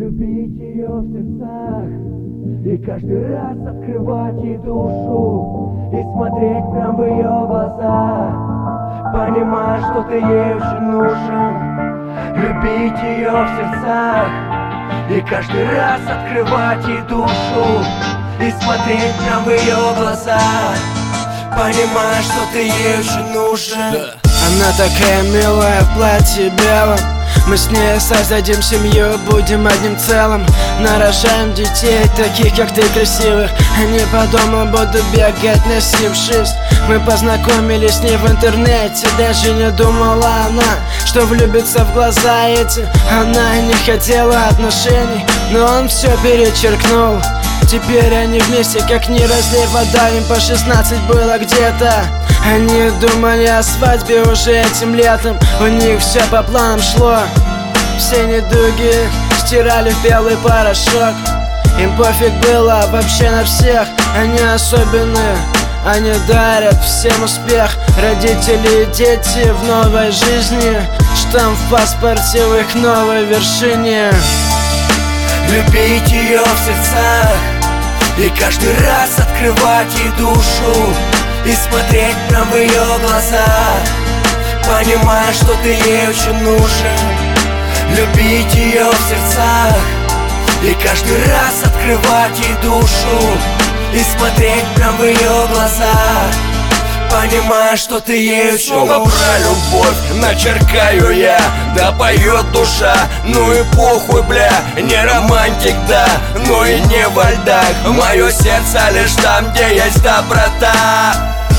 любить ее в сердцах и каждый раз открывать ей душу и смотреть прям в ее глаза, понимая, что ты ей очень нужен. Любить ее в сердцах и каждый раз открывать ей душу и смотреть прям в ее глаза, понимая, что ты ей очень нужен. Она такая милая в платье белом. Мы с ней создадим семью, будем одним целым. Нарожаем детей, таких как ты, красивых. Они по дому будут бегать, насившись. Мы познакомились с ней в интернете. Даже не думала она, что влюбится в глаза эти. Она не хотела отношений, но он все перечеркнул. Теперь они вместе, как не разлей вода. Им по 16 было где-то. Они думали о свадьбе уже этим летом. У них все по планам шло. Все недуги стирали в белый порошок. Им пофиг было вообще на всех. Они особенные, они дарят всем успех. Родители и дети в новой жизни. Штамп в паспорте в их новой вершине. Любить ее в сердцах и каждый раз открывать ей душу и смотреть прям в ее глаза, понимая, что ты ей очень нужен. Любить ее в сердцах и каждый раз открывать ей душу и смотреть прям в ее глаза, понимая, что ты ей очень нужен. Снова про любовь начеркаю я, да поет душа. Ну и похуй, бля, не романтик, да, ну и не вальдак. Мое сердце лишь там, где есть доброта.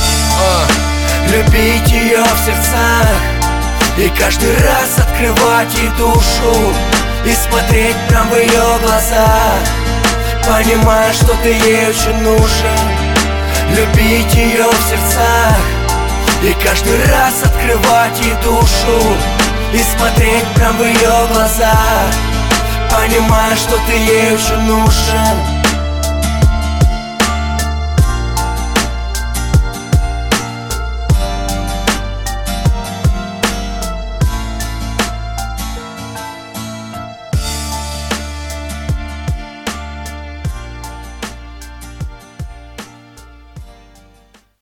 Любить ее в сердцах и каждый раз открывать ей душу и смотреть прям в ее глаза, понимая, что ты ей очень нужен. Любить ее в сердцах и каждый раз открывать ей душу и смотреть прям в ее глаза, понимая, что ты ей очень нужен.